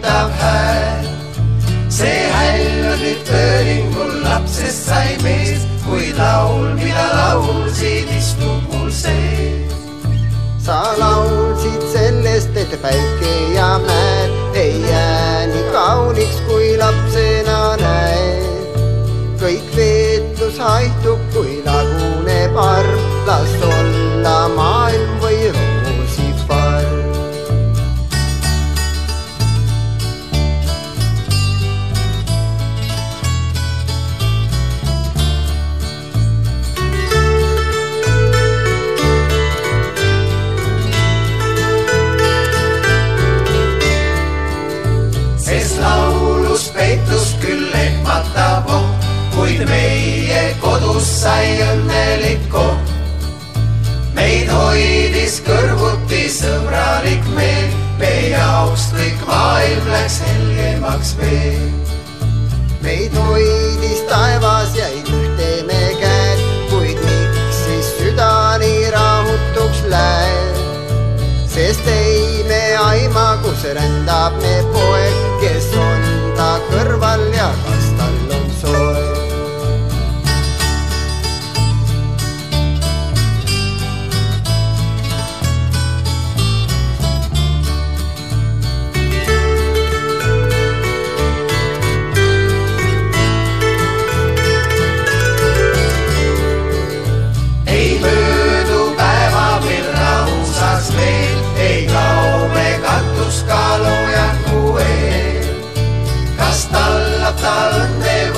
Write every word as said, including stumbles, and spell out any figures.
näitav hääl. See häll nüüd öölingul lapsest sai mees, kui laul, mida laulsid, istub mul sees. Sa laulsid sellest, et päike ja mäed ei jää nii kauniks, kui lapsena näed. Kõik veetlus haihtub, kui laguneb arv, las olla maailm või roosifarv. Peitus küll ehmatab oht, kuid meie kodus sai õnnelik koht. Meid hoidis kõrvuti sõbralik meel, meie jaoks kõik maailm läks helgemaks veel. Meid hoidis taevas jäid ühte me käed, kuid miks siis süda nii rahutuks läheb? Sest ei me aima, kus rändab me poeg, kes on ta kõrval ja kas tal on soe. Ei möödu päeva, mil rahusas veel, ei kao me katus ka loojaku eel. Kas tallab ta õnne